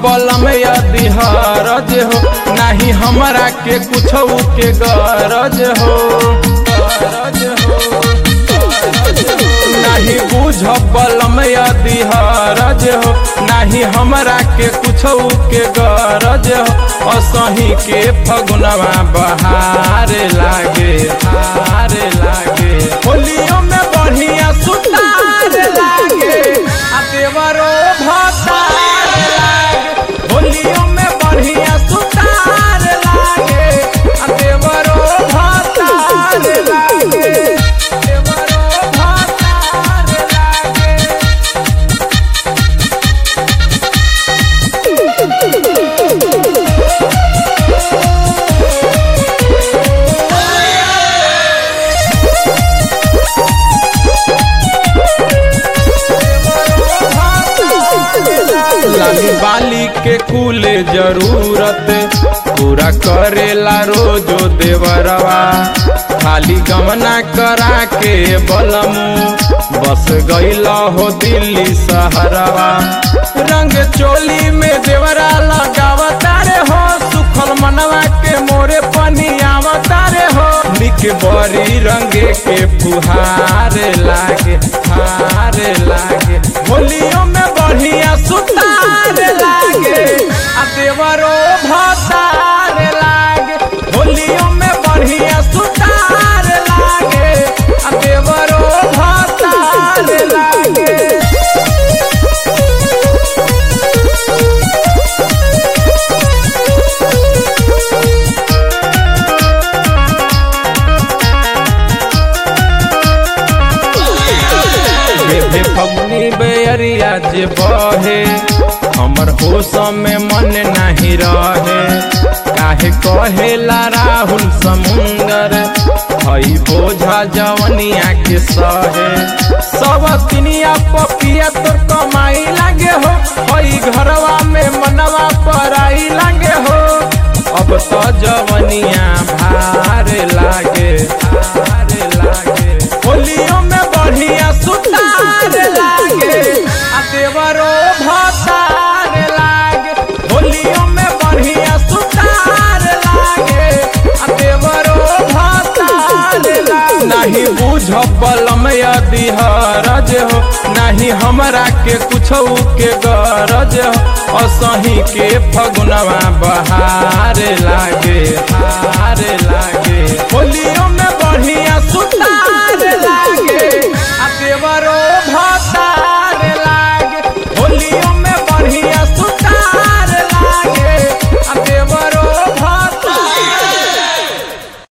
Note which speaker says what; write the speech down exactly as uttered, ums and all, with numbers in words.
Speaker 1: बलम यदि हरज हो, नहीं हमरा के कुछ के गरज हो, गरज हो, नहीं बुझ बलम यदि हरज हो, नहीं हमरा के कुछ के गरज हो। असही के फगुनवा बहार लागे, हार लागे, होलियों में बढ़िया सुतार लागे, आ देवरो भतार लागे, होलियों में बढ़िया सुतार लागे, आ देवरो भतार लागे, देवरो भतार लागे। लाली बाली के कुले जरूरत पूरा करेला रोजो देवरवा, खाली गमना करा के बलमू बस गईला हो दिल्ली शहरवा। रंग चोली में देवरा लगावता रे हो, सुखल मनवा के मोरे पनियावता रे हो। निक बड़ी रंगे के फुहार लागे, हार लागे, होलियों में बढ़िया सुतार लागे, आ देवरो भतार लागे, होलियों में बढ़िया सुतार लागे, आ देवरो भतार लागे। फगुनी बेरिया जे बहे, हमर होश में मन नहीं रहे। काहे कहेला राहुल समुंदर, हई बोझा जवनिया के सहे। सब तिनिया पपिया तोर कमाई लागे हो, हई घरवा में मनवा पराई लागे हो। अब तो जवनिया भार लागे, भार लागे, होलियों में बढ़िया सुतार लागे, आ देवरो भतार लागे, होलियों में बढ़िया सुतार लागे, आ देवरो भतार लागे। नहीं बुझ बलम यदि हरज हो, नहीं हमरा के कुछ के गरज हो। असही के फगुनवा बहार लागे, हार लागे।